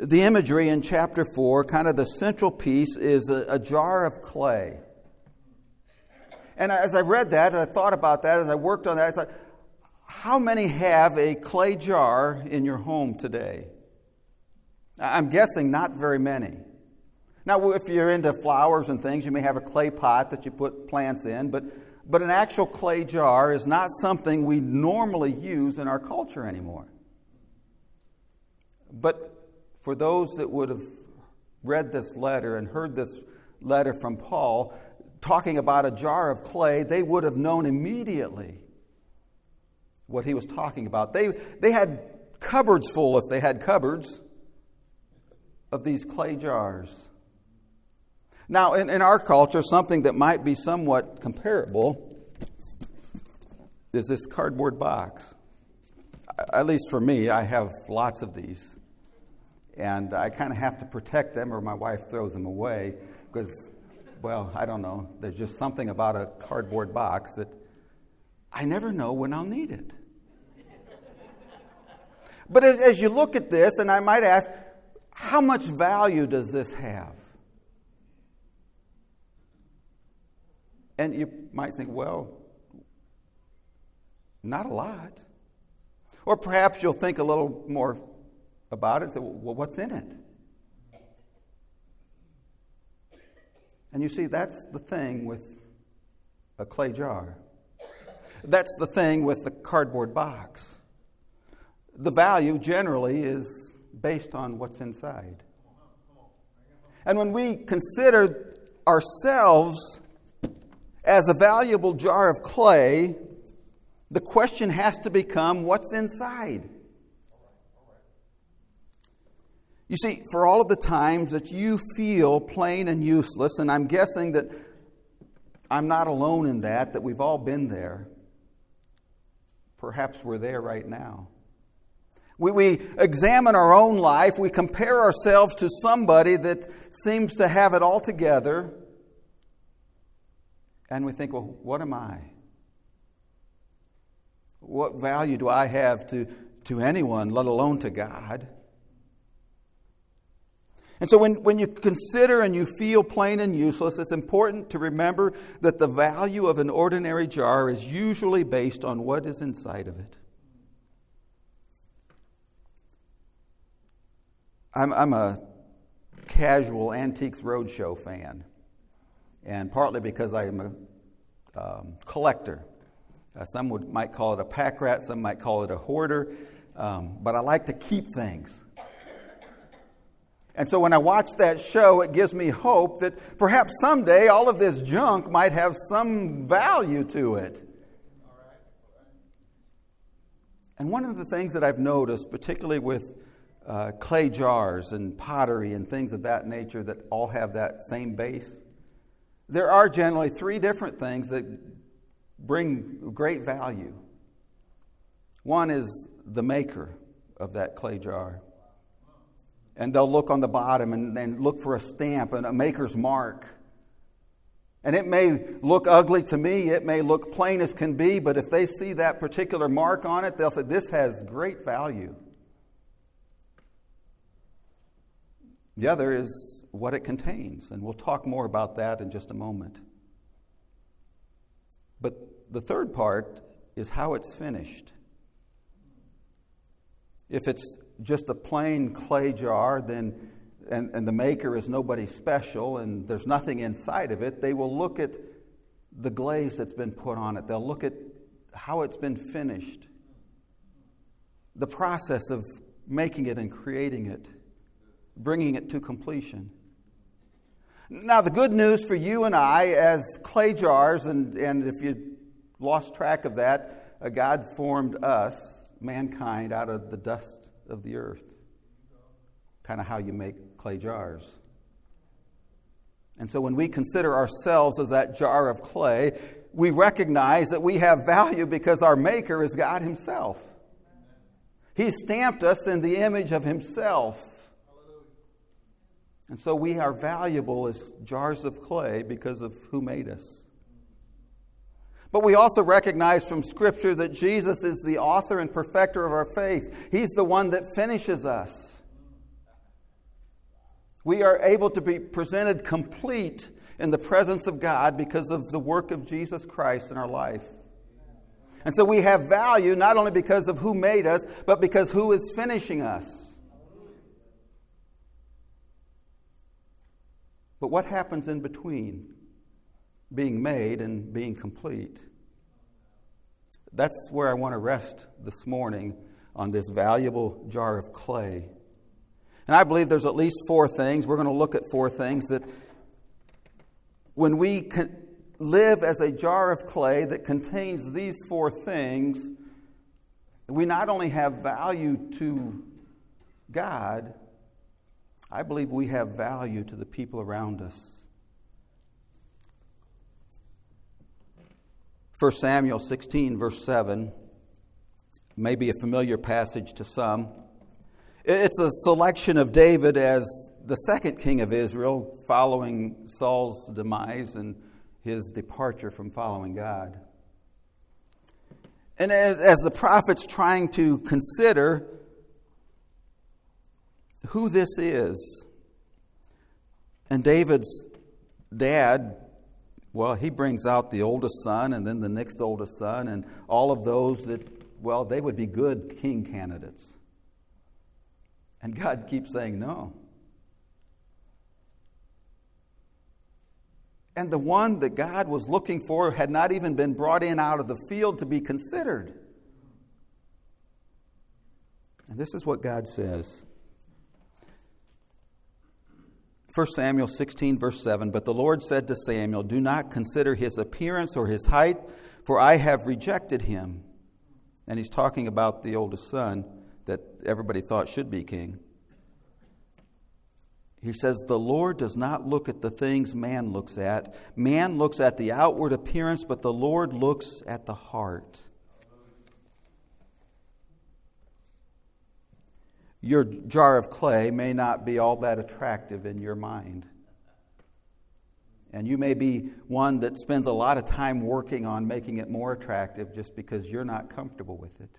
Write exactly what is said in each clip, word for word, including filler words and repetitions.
the imagery in chapter four, kind of the central piece, is a, a jar of clay. And as I read that, I thought about that, as I worked on that, I thought, how many have a clay jar in your home today? I'm guessing not very many. Now, if you're into flowers and things, you may have a clay pot that you put plants in, but, but an actual clay jar is not something we normally use in our culture anymore. But for those that would have read this letter and heard this letter from Paul talking about a jar of clay, they would have known immediately what he was talking about. They, they had cupboards full, if they had cupboards, of these clay jars. Now, in, in our culture, something that might be somewhat comparable is this cardboard box. At least for me, I have lots of these. And I kind of have to protect them, or my wife throws them away because, well, I don't know. There's just something about a cardboard box that I never know when I'll need it. But as, as you look at this, and I might ask, how much value does this have? And you might think, well, not a lot. Or perhaps you'll think a little more about it and say, well, what's in it? And you see, that's the thing with a clay jar. That's the thing with the cardboard box. The value generally is based on what's inside. And when we consider ourselves as a valuable jar of clay, the question has to become, what's inside? You see, for all of the times that you feel plain and useless, and I'm guessing that I'm not alone in that, that we've all been there. Perhaps we're there right now. We, we examine our own life, we compare ourselves to somebody that seems to have it all together, and we think, well, what am I? What value do I have to, to anyone, let alone to God? And so when, when you consider and you feel plain and useless, it's important to remember that the value of an ordinary jar is usually based on what is inside of it. I'm, I'm a casual Antiques Roadshow fan, and partly because I am a um, collector. Uh, some would, might call it a pack rat, some might call it a hoarder, um, but I like to keep things. And so when I watch that show, it gives me hope that perhaps someday all of this junk might have some value to it. And one of the things that I've noticed, particularly with uh, clay jars and pottery and things of that nature that all have that same base, there are generally three different things that bring great value. One is the maker of that clay jar. And they'll look on the bottom and, and look for a stamp and a maker's mark. And it may look ugly to me, it may look plain as can be, but if they see that particular mark on it, they'll say, this has great value. The other is what it contains, and we'll talk more about that in just a moment. But the third part is how it's finished. If it's just a plain clay jar, then and, and the maker is nobody special and there's nothing inside of it, they will look at the glaze that's been put on it. They'll look at how it's been finished. The process of making it and creating it, bringing it to completion. Now, the good news for you and I as clay jars, and, and if you lost track of that, uh, God formed us, mankind, out of the dust of the earth. Kind of how you make clay jars. And so when we consider ourselves as that jar of clay, we recognize that we have value because our Maker is God Himself. He stamped us in the image of Himself. And so we are valuable as jars of clay because of who made us. But we also recognize from Scripture that Jesus is the author and perfecter of our faith. He's the one that finishes us. We are able to be presented complete in the presence of God because of the work of Jesus Christ in our life. And so we have value not only because of who made us, but because who is finishing us. But what happens in between being made and being complete? That's where I want to rest this morning, on this valuable jar of clay. And I believe there's at least four things. We're going to look at four things that when we can live as a jar of clay that contains these four things, we not only have value to God, I believe we have value to the people around us. First Samuel sixteen, verse seven, may be a familiar passage to some. It's a selection of David as the second king of Israel, following Saul's demise and his departure from following God. And as, as the prophet's trying to consider who this is, and David's dad, well, he brings out the oldest son and then the next oldest son and all of those that, well, they would be good king candidates. And God keeps saying no. And the one that God was looking for had not even been brought in out of the field to be considered. And this is what God says. First Samuel sixteen, verse seven, but the Lord said to Samuel, do not consider his appearance or his height, for I have rejected him. And he's talking about the oldest son that everybody thought should be king. He says, the Lord does not look at the things man looks at. Man looks at the outward appearance, but the Lord looks at the heart. Your jar of clay may not be all that attractive in your mind. And you may be one that spends a lot of time working on making it more attractive just because you're not comfortable with it.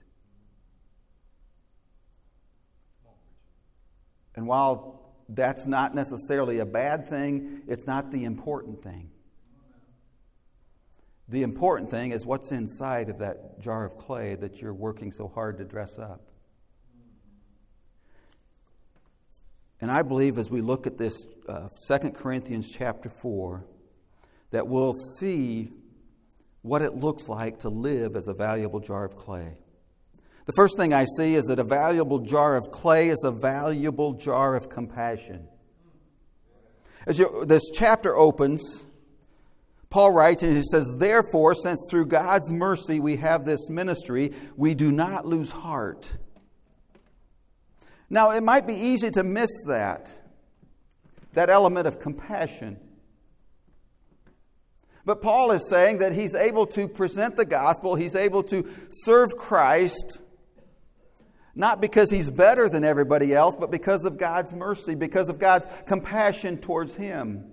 And while that's not necessarily a bad thing, it's not the important thing. The important thing is what's inside of that jar of clay that you're working so hard to dress up. And I believe as we look at this uh, Second Corinthians chapter four, that we'll see what it looks like to live as a valuable jar of clay. The first thing I see is that a valuable jar of clay is a valuable jar of compassion. As you, this chapter opens, Paul writes and he says, therefore, since through God's mercy we have this ministry, we do not lose heart. Now, it might be easy to miss that, that element of compassion. But Paul is saying that he's able to present the gospel, he's able to serve Christ, not because he's better than everybody else, but because of God's mercy, because of God's compassion towards him.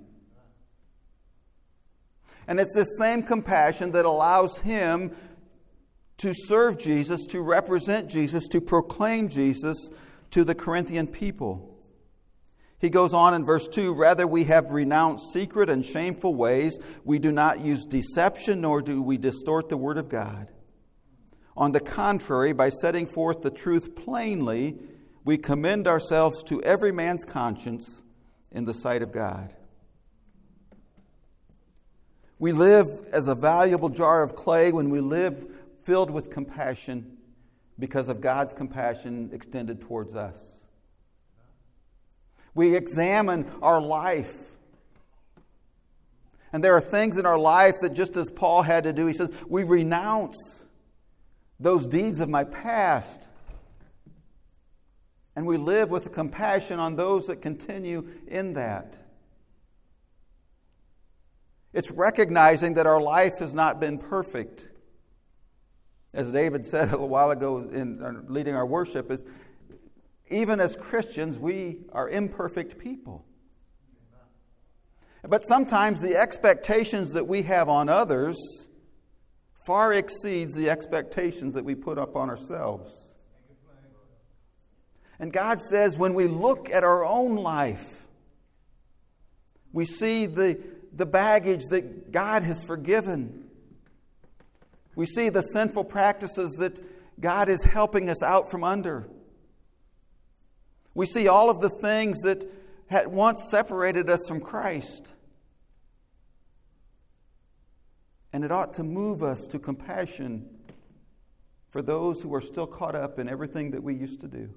And it's this same compassion that allows him to serve Jesus, to represent Jesus, to proclaim Jesus to the Corinthian people. He goes on in verse two, rather we have renounced secret and shameful ways. We do not use deception, nor do we distort the word of God. On the contrary, by setting forth the truth plainly, we commend ourselves to every man's conscience in the sight of God. We live as a valuable jar of clay when we live filled with compassion because of God's compassion extended towards us. We examine our life. And there are things in our life that, just as Paul had to do, he says, we renounce those deeds of my past. And we live with compassion on those that continue in that. It's recognizing that our life has not been perfect. As David said a little while ago in leading our worship, is even as Christians, we are imperfect people. But sometimes the expectations that we have on others far exceeds the expectations that we put up on ourselves. And God says when we look at our own life, We see the, the baggage that God has forgiven. We see the sinful practices that God is helping us out from under. We see all of the things that had once separated us from Christ. And it ought to move us to compassion for those who are still caught up in everything that we used to do.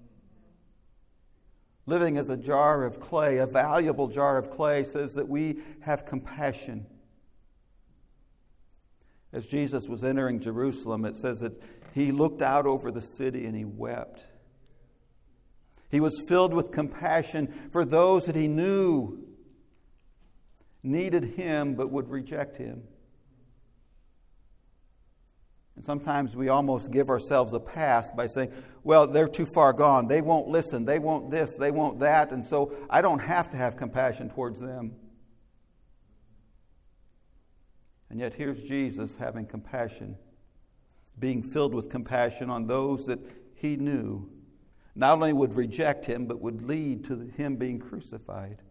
Living as a jar of clay, a valuable jar of clay, says that we have compassion. As Jesus was entering Jerusalem, it says that he looked out over the city and he wept. He was filled with compassion for those that he knew needed him but would reject him. And sometimes we almost give ourselves a pass by saying, well, they're too far gone. They won't listen. They won't this. They won't that. And so I don't have to have compassion towards them. And yet here's Jesus having compassion, being filled with compassion on those that he knew not only would reject him, but would lead to him being crucified.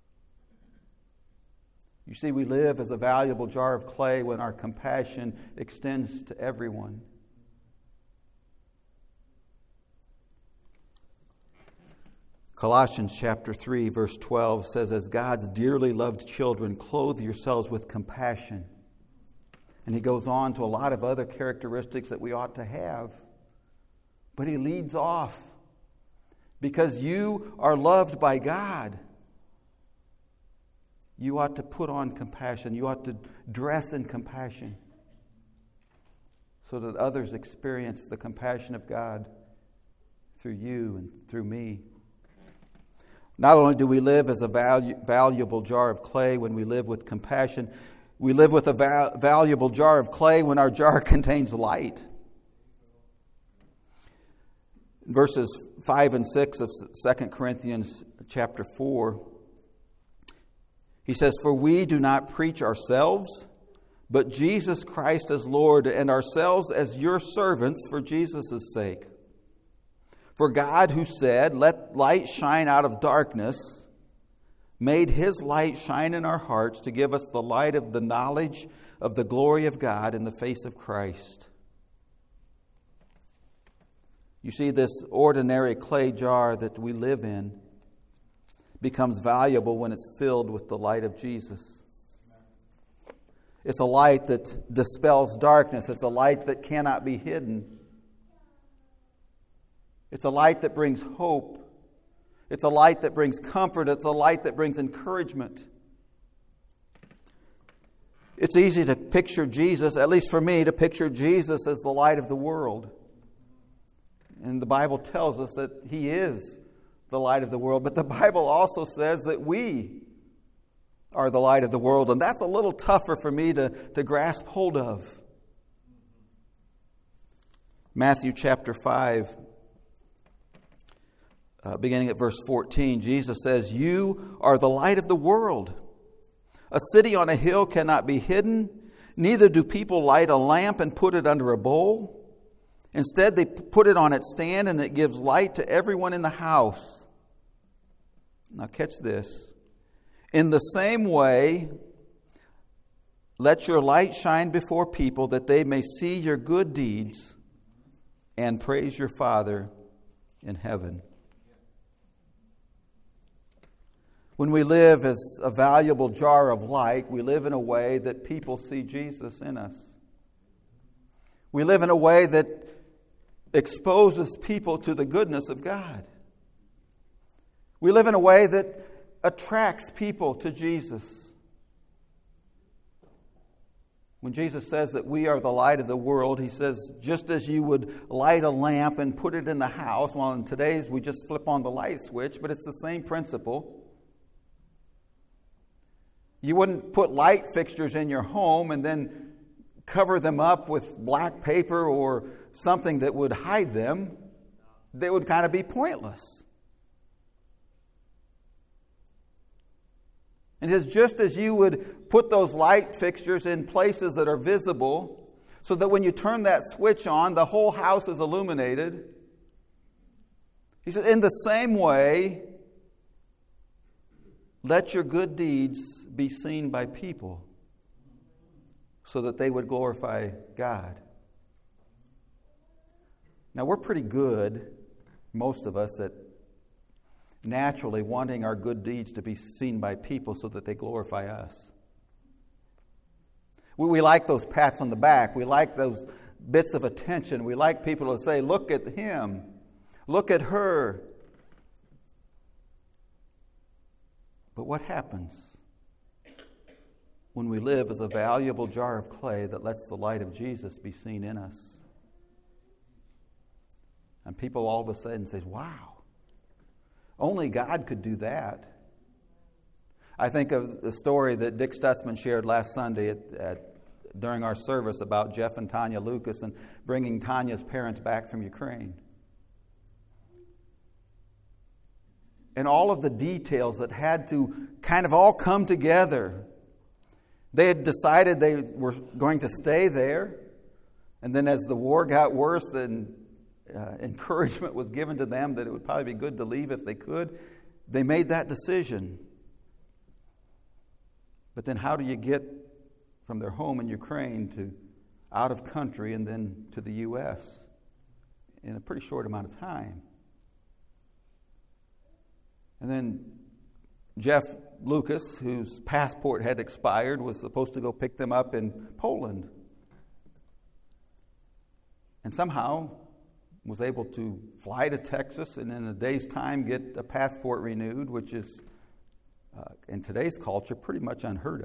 You see, we live as a valuable jar of clay when our compassion extends to everyone. Colossians chapter three, verse twelve says, as God's dearly loved children, clothe yourselves with compassion. And he goes on to a lot of other characteristics that we ought to have. But he leads off. Because you are loved by God, you ought to put on compassion. You ought to dress in compassion so that others experience the compassion of God through you and through me. Not only do we live as a valu- valuable jar of clay when we live with compassion, we live with a val- valuable jar of clay when our jar contains light. Verses five and six of Second Corinthians chapter four, he says, for we do not preach ourselves, but Jesus Christ as Lord, and ourselves as your servants for Jesus' sake. For God, who said, let light shine out of darkness, made his light shine in our hearts to give us the light of the knowledge of the glory of God in the face of Christ. You see, this ordinary clay jar that we live in becomes valuable when it's filled with the light of Jesus. It's a light that dispels darkness. It's a light that cannot be hidden. It's a light that brings hope. It's a light that brings comfort. It's a light that brings encouragement. It's easy to picture Jesus, at least for me, to picture Jesus as the light of the world. And the Bible tells us that he is the light of the world. But the Bible also says that we are the light of the world. And that's a little tougher for me to, to grasp hold of. Matthew chapter five, uh, beginning at verse fourteen, Jesus says, you are the light of the world. A city on a hill cannot be hidden. Neither do people light a lamp and put it under a bowl. Instead, they put it on its stand, and it gives light to everyone in the house. Now catch this. In the same way, let your light shine before people, that they may see your good deeds and praise your Father in heaven. When we live as a valuable jar of light, we live in a way that people see Jesus in us. We live in a way that exposes people to the goodness of God. We live in a way that attracts people to Jesus. When Jesus says that we are the light of the world, he says, just as you would light a lamp and put it in the house, well, in today's we just flip on the light switch, but it's the same principle. You wouldn't put light fixtures in your home and then cover them up with black paper or something that would hide them. They would kind of be pointless. And it says, just as you would put those light fixtures in places that are visible, so that when you turn that switch on, the whole house is illuminated. He says, in the same way, let your good deeds be seen by people so that they would glorify God. Now, we're pretty good, most of us, at naturally wanting our good deeds to be seen by people so that they glorify us. We, we like those pats on the back. We like those bits of attention. We like people to say, look at him, look at her. But what happens when we live as a valuable jar of clay that lets the light of Jesus be seen in us? And people all of a sudden say, wow, only God could do that. I think of the story that Dick Stutzman shared last Sunday at, at, during our service about Jeff and Tanya Lucas and bringing Tanya's parents back from Ukraine. And all of the details that had to kind of all come together. They had decided they were going to stay there. And then as the war got worse, then uh, encouragement was given to them that it would probably be good to leave if they could. They made that decision. But then how do you get from their home in Ukraine to out of country and then to the U S in a pretty short amount of time? And then Jeff Lucas, whose passport had expired, was supposed to go pick them up in Poland. And somehow was able to fly to Texas and in a day's time get a passport renewed, which is, uh, in today's culture, pretty much unheard of.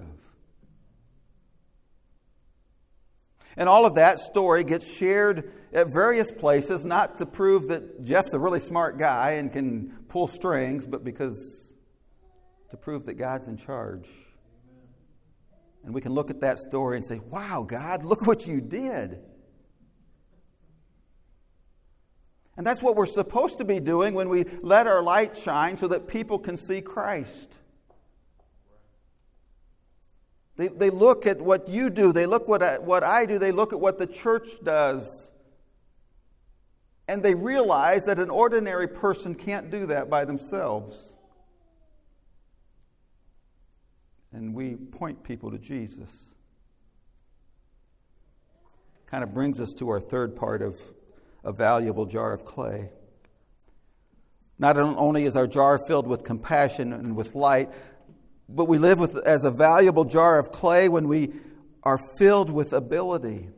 And all of that story gets shared at various places, not to prove that Jeff's a really smart guy and can pull strings, but because to prove that God's in charge. And we can look at that story and say, wow, God, look what you did. And that's what we're supposed to be doing when we let our light shine so that people can see Christ. They, they look at what you do. They look what I, what I do. They look at what the church does. And they realize that an ordinary person can't do that by themselves. And we point people to Jesus. Kind of brings us to our third part of a valuable jar of clay. Not only is our jar filled with compassion and with light, but we live with as a valuable jar of clay when we are filled with ability.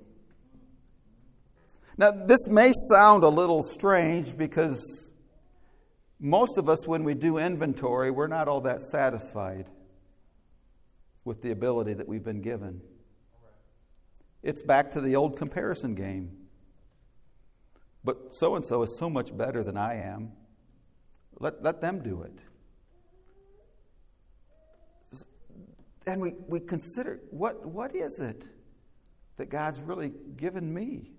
Now, this may sound a little strange because most of us, when we do inventory, we're not all that satisfied with the ability that we've been given. It's back to the old comparison game. But so-and-so is so much better than I am. Let, let them do it. And we, we consider, what, what is it that God's really given me?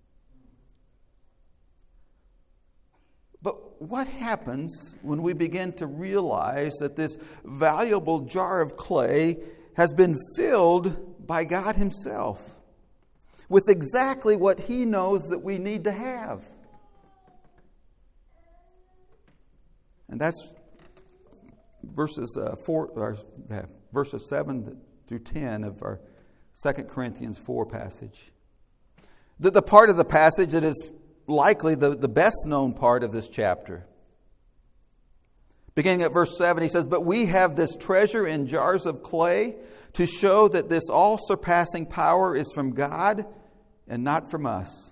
But what happens when we begin to realize that this valuable jar of clay has been filled by God Himself with exactly what He knows that we need to have? And that's verses uh, four, or, uh, verses seven through ten of our Second Corinthians four passage. The, the part of the passage that is likely the, the best known part of this chapter. Beginning at verse seven, he says, "But we have this treasure in jars of clay to show that this all-surpassing power is from God and not from us.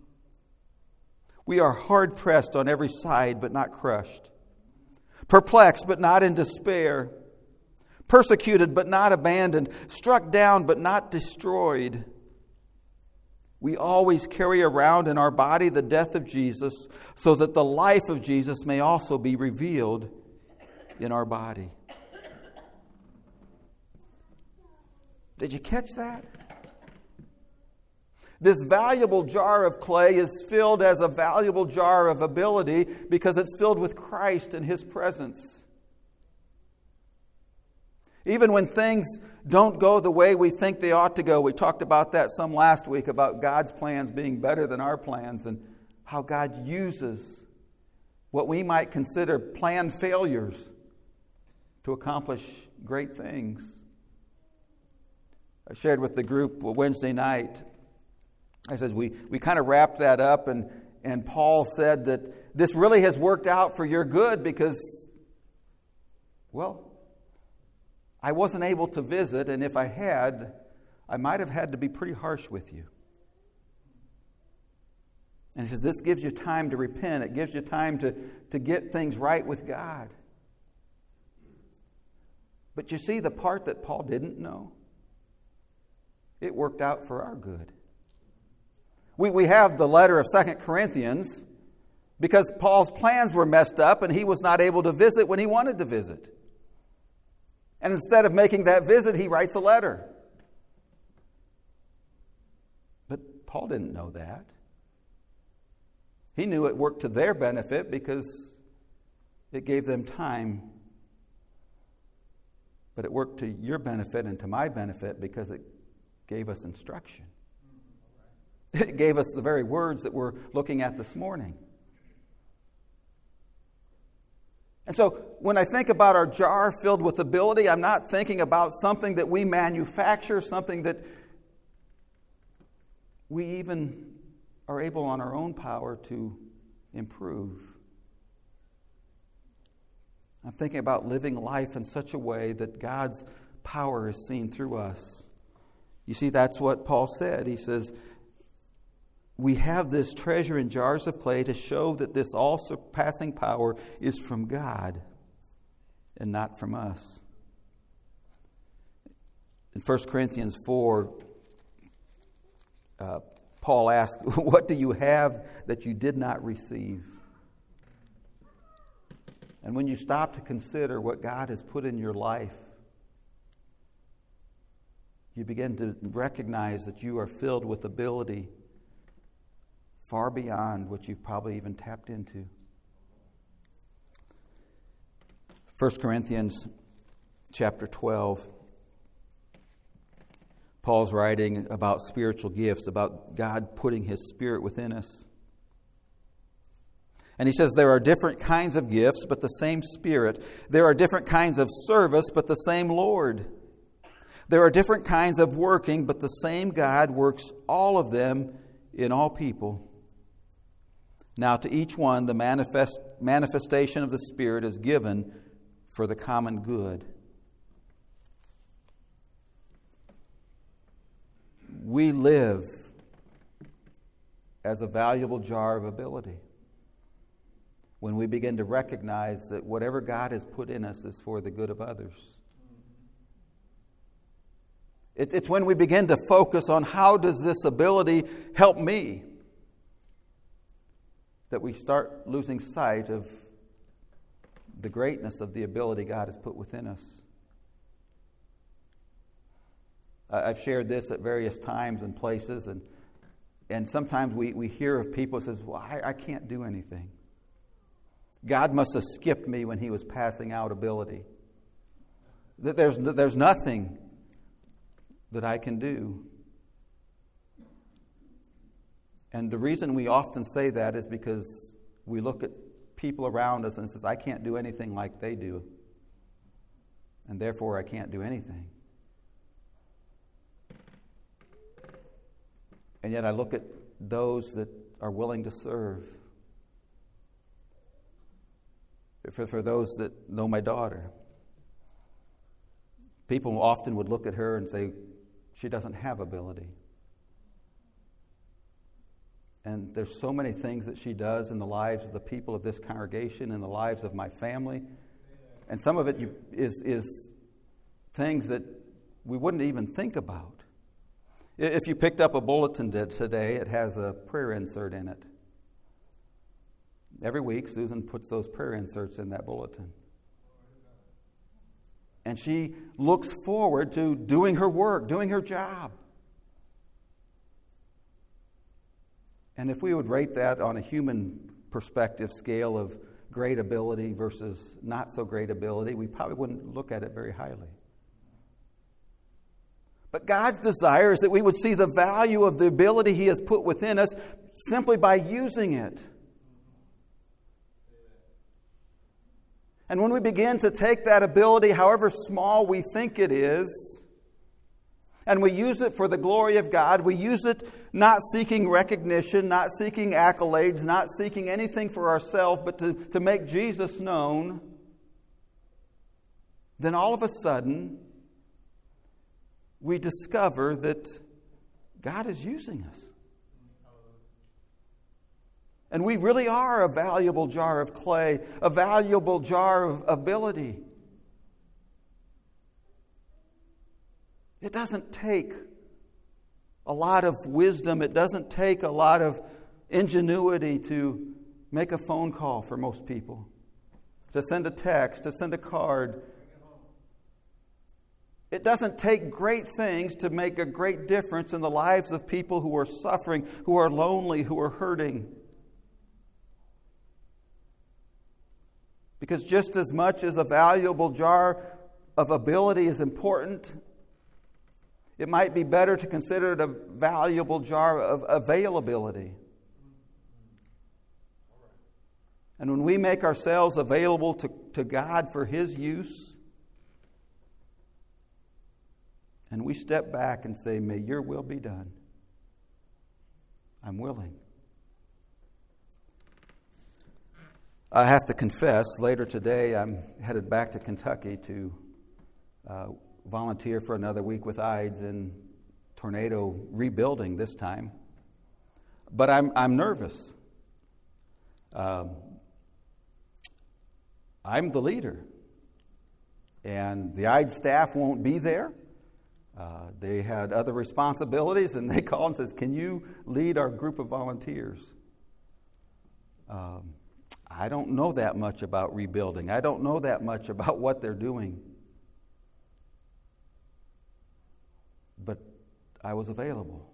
We are hard-pressed on every side, but not crushed. Perplexed, but not in despair. Persecuted, but not abandoned. Struck down, but not destroyed. We always carry around in our body the death of Jesus, so that the life of Jesus may also be revealed in our body." Did you catch that? This valuable jar of clay is filled as a valuable jar of ability because it's filled with Christ and His presence. Even when things don't go the way we think they ought to go, we talked about that some last week, about God's plans being better than our plans and how God uses what we might consider planned failures to accomplish great things. I shared with the group Wednesday night. I said we, we kind of wrapped that up, and, and Paul said that this really has worked out for your good because, well, I wasn't able to visit, and if I had, I might have had to be pretty harsh with you. And he says, this gives you time to repent. It gives you time to, to get things right with God. But you see the part that Paul didn't know? It worked out for our good. We, we have the letter of Second Corinthians because Paul's plans were messed up and he was not able to visit when he wanted to visit. And instead of making that visit, he writes a letter. But Paul didn't know that. He knew it worked to their benefit because it gave them time. But it worked to your benefit and to my benefit because it gave us instruction. It gave us the very words that we're looking at this morning. And so when I think about our jar filled with ability, I'm not thinking about something that we manufacture, something that we even are able on our own power to improve. I'm thinking about living life in such a way that God's power is seen through us. You see, that's what Paul said. He says, we have this treasure in jars of clay to show that this all-surpassing power is from God and not from us. In First Corinthians four, uh, Paul asked, what do you have that you did not receive? And when you stop to consider what God has put in your life, you begin to recognize that you are filled with ability far beyond what you've probably even tapped into. First Corinthians chapter twelve. Paul's writing about spiritual gifts, about God putting His Spirit within us. And he says there are different kinds of gifts, but the same Spirit. There are different kinds of service, but the same Lord. There are different kinds of working, but the same God works all of them in all people. Now to each one the manifest, manifestation of the Spirit is given for the common good. We live as a valuable jar of ability when we begin to recognize that whatever God has put in us is for the good of others. It, it's when we begin to focus on how does this ability help me that we start losing sight of the greatness of the ability God has put within us. I've shared this at various times and places, and and sometimes we, we hear of people who says, well, I, I can't do anything. God must have skipped me when He was passing out ability. That there's, there's nothing that I can do. And the reason we often say that is because we look at people around us and says, I can't do anything like they do, and therefore I can't do anything. And yet I look at those that are willing to serve. For, for those that know my daughter, people often would look at her and say, she doesn't have ability. And there's so many things that she does in the lives of the people of this congregation, in the lives of my family. And some of it is, is things that we wouldn't even think about. If you picked up a bulletin today, it has a prayer insert in it. Every week, Susan puts those prayer inserts in that bulletin. And she looks forward to doing her work, doing her job. And if we would rate that on a human perspective scale of great ability versus not so great ability, we probably wouldn't look at it very highly. But God's desire is that we would see the value of the ability He has put within us simply by using it. And when we begin to take that ability, however small we think it is, and we use it for the glory of God, we use it not seeking recognition, not seeking accolades, not seeking anything for ourselves, but to, to make Jesus known, then all of a sudden, we discover that God is using us. And we really are a valuable jar of clay, a valuable jar of ability. It doesn't take a lot of wisdom. It doesn't take a lot of ingenuity to make a phone call for most people, to send a text, to send a card. It doesn't take great things to make a great difference in the lives of people who are suffering, who are lonely, who are hurting. Because just as much as a valuable jar of ability is important, it might be better to consider it a valuable jar of availability. And when we make ourselves available to, to God for His use, and we step back and say, may your will be done, I'm willing. I have to confess, later today I'm headed back to Kentucky to uh, volunteer for another week with I D S in tornado rebuilding this time. But I'm I'm nervous. Um, I'm the leader. And the I D S staff won't be there. Uh, they had other responsibilities, and they called and says, can you lead our group of volunteers? Um, I don't know that much about rebuilding. I don't know that much about what they're doing. But I was available.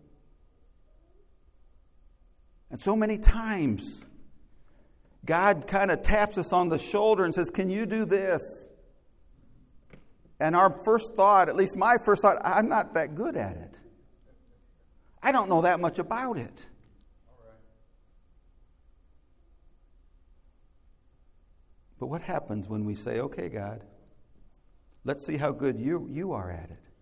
And so many times, God kind of taps us on the shoulder and says, can you do this? And our first thought, at least my first thought, I'm not that good at it. I don't know that much about it. But what happens when we say, okay, God, let's see how good you, you are at it?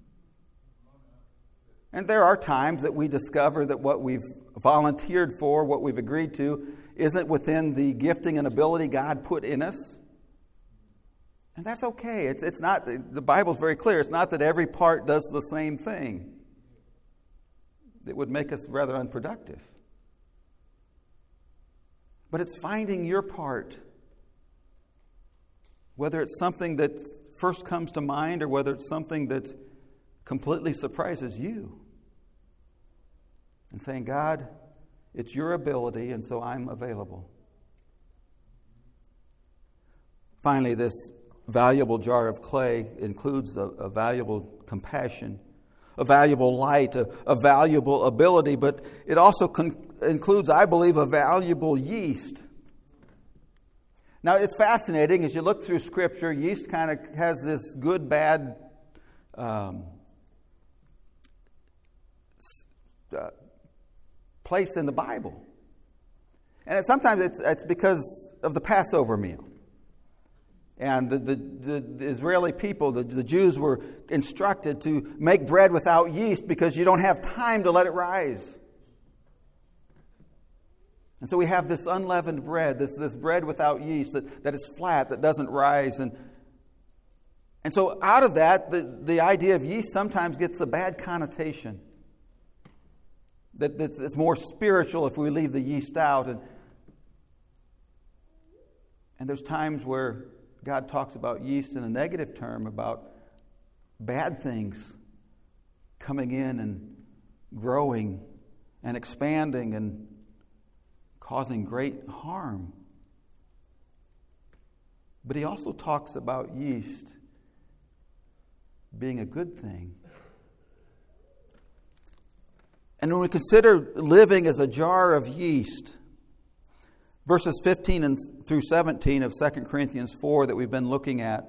And there are times that we discover that what we've volunteered for, what we've agreed to, isn't within the gifting and ability God put in us. And that's okay. It's, it's not, the Bible's very clear. It's not that every part does the same thing. It would make us rather unproductive. But it's finding your part. Whether it's something that first comes to mind or whether it's something that completely surprises you. And saying, God, it's your ability, and so I'm available. Finally, this valuable jar of clay includes a, a valuable compassion, a valuable light, a, a valuable ability, but it also con- includes, I believe, a valuable yeast. Now, it's fascinating as you look through Scripture. Yeast kind of has this good, bad um, uh, place in the Bible. And it, sometimes it's, it's because of the Passover meal. And the, the, the, the Israeli people, the, the Jews, were instructed to make bread without yeast because you don't have time to let it rise. And so we have this unleavened bread, this, this bread without yeast that, that is flat, that doesn't rise. And, and so out of that, the, the idea of yeast sometimes gets a bad connotation. That, that it's more spiritual if we leave the yeast out. And, and there's times where God talks about yeast in a negative term, about bad things coming in and growing and expanding and causing great harm. But he also talks about yeast being a good thing. And when we consider living as a jar of yeast, verses fifteen and through seventeen of Second Corinthians four that we've been looking at,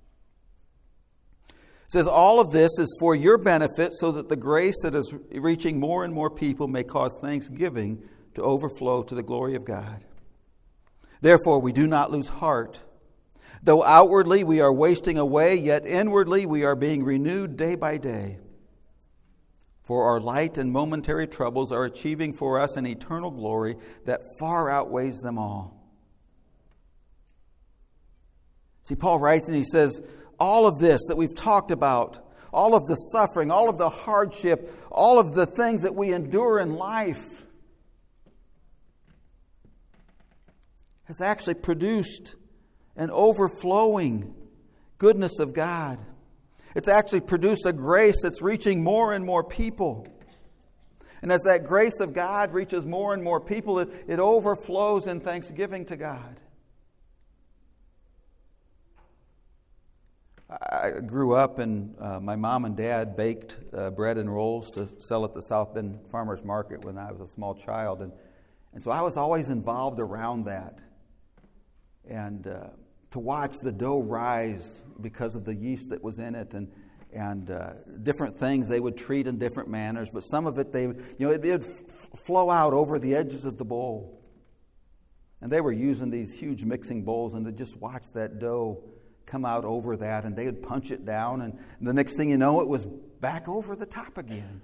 it says, all of this is for your benefit so that the grace that is reaching more and more people may cause thanksgiving to overflow to the glory of God. Therefore, we do not lose heart. Though outwardly we are wasting away, yet inwardly we are being renewed day by day. For our light and momentary troubles are achieving for us an eternal glory that far outweighs them all. See, Paul writes and he says, all of this that we've talked about, all of the suffering, all of the hardship, all of the things that we endure in life has actually produced an overflowing goodness of God. It's actually produced a grace that's reaching more and more people. And as that grace of God reaches more and more people, it, it overflows in thanksgiving to God. I grew up and uh, my mom and dad baked uh, bread and rolls to sell at the South Bend Farmers Market when I was a small child. And, and so I was always involved around that. And uh, to watch the dough rise because of the yeast that was in it and and uh, different things they would treat in different manners. But some of it, they, you know, it would f- flow out over the edges of the bowl. And they were using these huge mixing bowls and to just watch that dough come out over that, and they would punch it down, and the next thing you know, it was back over the top again.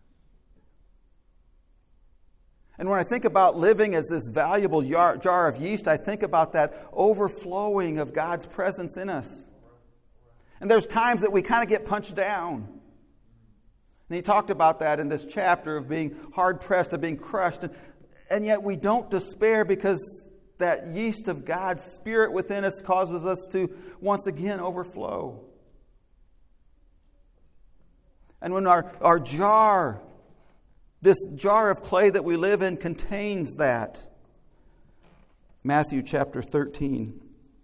And when I think about living as this valuable jar, jar of yeast, I think about that overflowing of God's presence in us. And there's times that we kind of get punched down. And he talked about that in this chapter of being hard-pressed, of being crushed. And, and yet we don't despair because that yeast of God's Spirit within us causes us to once again overflow. And when our, our jar, this jar of clay that we live in, contains that. Matthew chapter thirteen,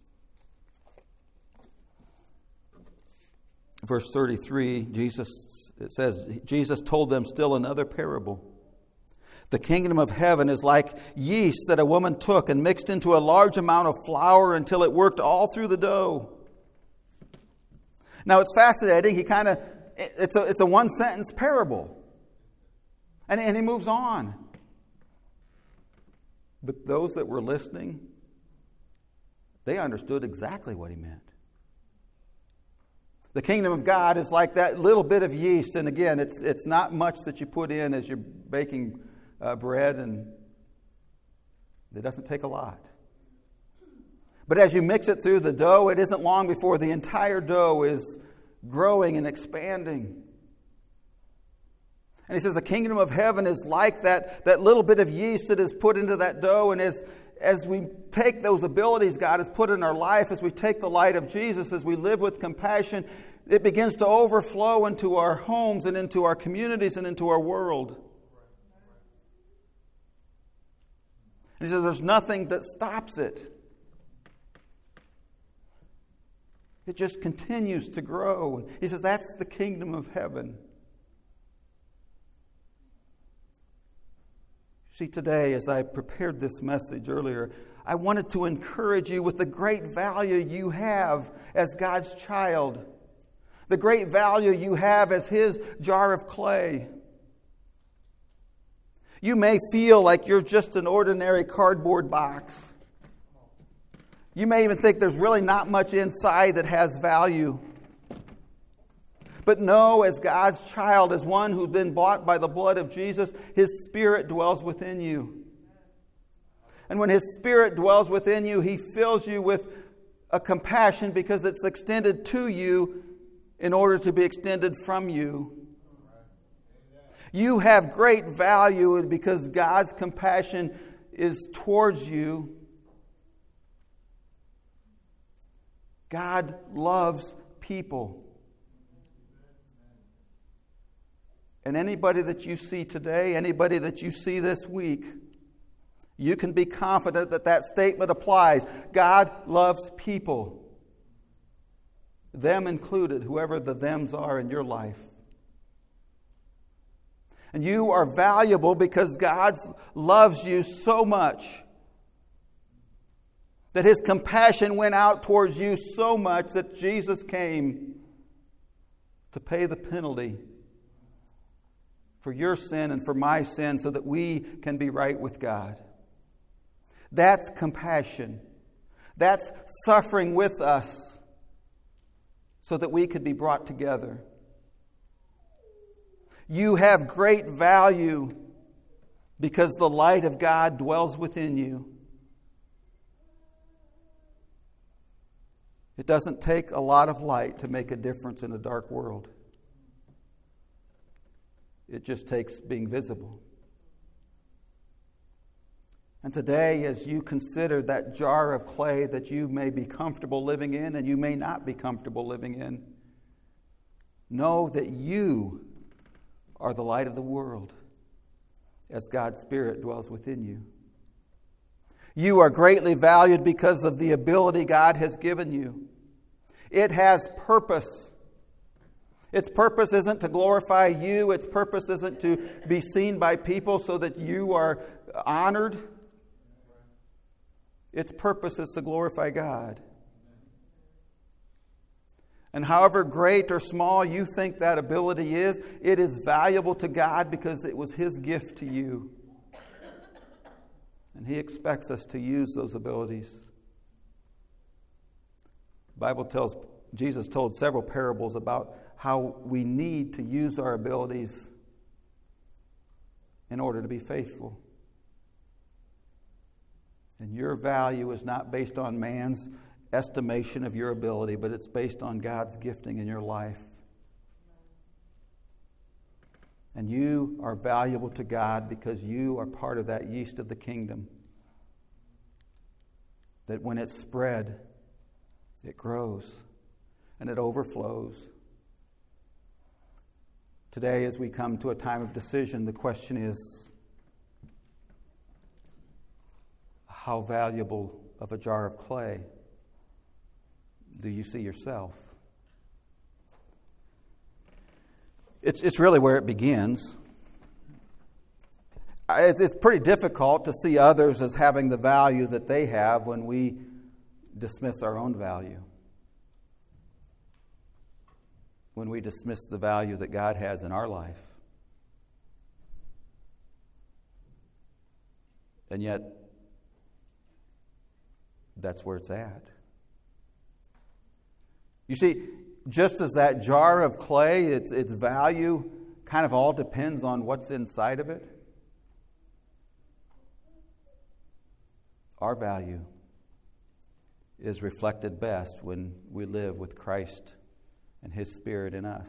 verse thirty-three, Jesus, it says, Jesus told them still another parable. The kingdom of heaven is like yeast that a woman took and mixed into a large amount of flour until it worked all through the dough. Now it's fascinating. He kind of, it's a, it's a one sentence parable. And, and he moves on. But those that were listening, they understood exactly what he meant. The kingdom of God is like that little bit of yeast. And again, it's it's not much that you put in as you're baking uh, bread, and it doesn't take a lot. But as you mix it through the dough, it isn't long before the entire dough is growing and expanding. And he says the kingdom of heaven is like that, that little bit of yeast that is put into that dough. And as, as we take those abilities God has put in our life, as we take the light of Jesus, as we live with compassion, it begins to overflow into our homes and into our communities and into our world. And he says there's nothing that stops it. It just continues to grow. He says that's the kingdom of heaven. See, today, as I prepared this message earlier, I wanted to encourage you with the great value you have as God's child, the great value you have as His jar of clay. You may feel like you're just an ordinary cardboard box. You may even think there's really not much inside that has value. But know, as God's child, as one who's been bought by the blood of Jesus, His Spirit dwells within you. And when His Spirit dwells within you, He fills you with a compassion because it's extended to you in order to be extended from you. You have great value because God's compassion is towards you. God loves people. And anybody that you see today, anybody that you see this week, you can be confident that that statement applies. God loves people. Them included, whoever the thems are in your life. And you are valuable because God loves you so much that His compassion went out towards you so much that Jesus came to pay the penalty for your sin and for my sin so that we can be right with God. That's compassion. That's suffering with us so that we could be brought together. You have great value because the light of God dwells within you. It doesn't take a lot of light to make a difference in a dark world. It just takes being visible. And today, as you consider that jar of clay that you may be comfortable living in and you may not be comfortable living in, know that you are the light of the world as God's Spirit dwells within you. You are greatly valued because of the ability God has given you. It has purpose. Its purpose isn't to glorify you. Its purpose isn't to be seen by people so that you are honored. Its purpose is to glorify God. And however great or small you think that ability is, it is valuable to God because it was His gift to you. And He expects us to use those abilities. The Bible tells, Jesus told several parables about how we need to use our abilities in order to be faithful. And your value is not based on man's estimation of your ability, but it's based on God's gifting in your life. And you are valuable to God because you are part of that yeast of the kingdom. That when it's spread, it grows and it overflows. Today, as we come to a time of decision, the question is, how valuable of a jar of clay do you see yourself? It's, it's really where it begins. It's, it's pretty difficult to see others as having the value that they have when we dismiss our own value. When we dismiss the value that God has in our life. And yet, that's where it's at. You see, just as that jar of clay, its, its value kind of all depends on what's inside of it. Our value is reflected best when we live with Christ and His Spirit in us.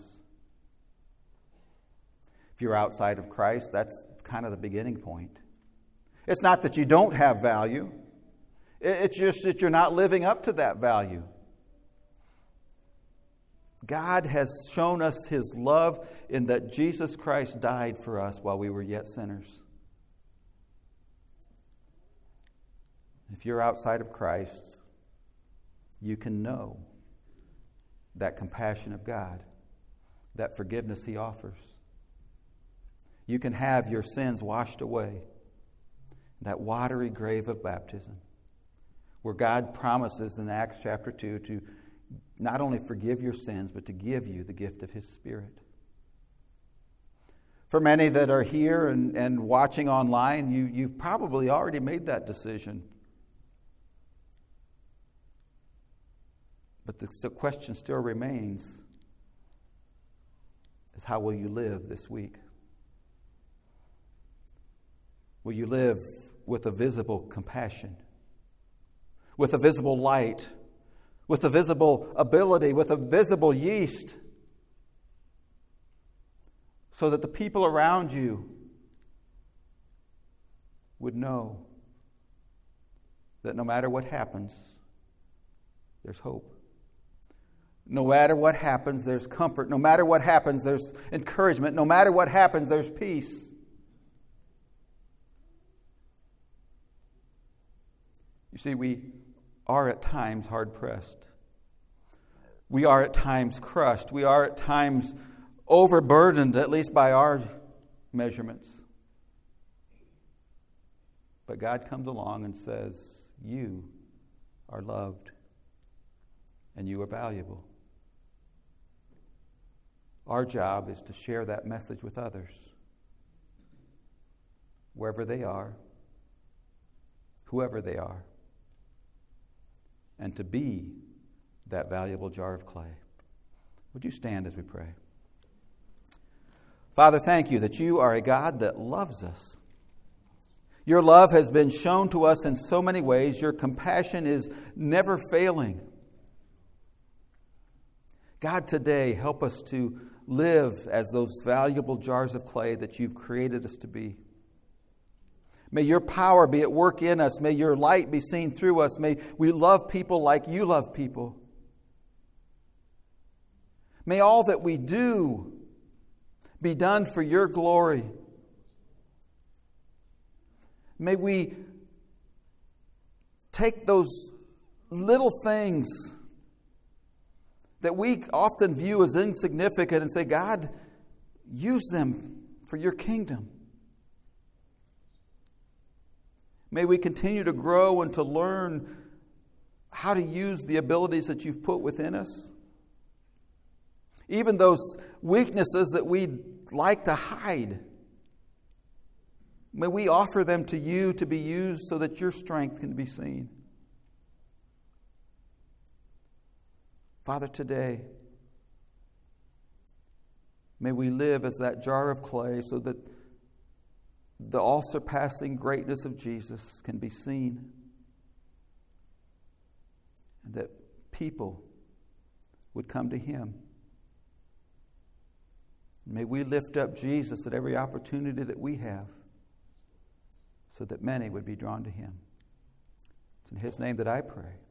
If you're outside of Christ, that's kind of the beginning point. It's not that you don't have value. It's just that you're not living up to that value. God has shown us His love in that Jesus Christ died for us while we were yet sinners. If you're outside of Christ, you can know that compassion of God, that forgiveness He offers. You can have your sins washed away, that watery grave of baptism, where God promises in Acts chapter two to not only forgive your sins, but to give you the gift of His Spirit. For many that are here and, and watching online, you, you've probably already made that decision. But the, the question still remains, is how will you live this week? Will you live with a visible compassion? With a visible light? With a visible ability? With a visible yeast? So that the people around you would know that no matter what happens, there's hope. No matter what happens, there's comfort. No matter what happens, there's encouragement. No matter what happens, there's peace. You see, we are at times hard-pressed. We are at times crushed. We are at times overburdened, at least by our measurements. But God comes along and says, you are loved and you are valuable. Our job is to share that message with others, wherever they are, whoever they are. and to be that valuable jar of clay. Would you stand as we pray? Father, thank you that you are a God that loves us. Your love has been shown to us in so many ways. Your compassion is never failing. God, today, help us to live as those valuable jars of clay that you've created us to be. May your power be at work in us. May your light be seen through us. May we love people like you love people. May all that we do be done for your glory. May we take those little things that we often view as insignificant and say, God, use them for your kingdom. May we continue to grow and to learn how to use the abilities that you've put within us. Even those weaknesses that we like to hide. May we offer them to you to be used so that your strength can be seen. Father, today, may we live as that jar of clay so that the all-surpassing greatness of Jesus can be seen, and that people would come to him. May we lift up Jesus at every opportunity that we have so that many would be drawn to him. It's in his name that I pray.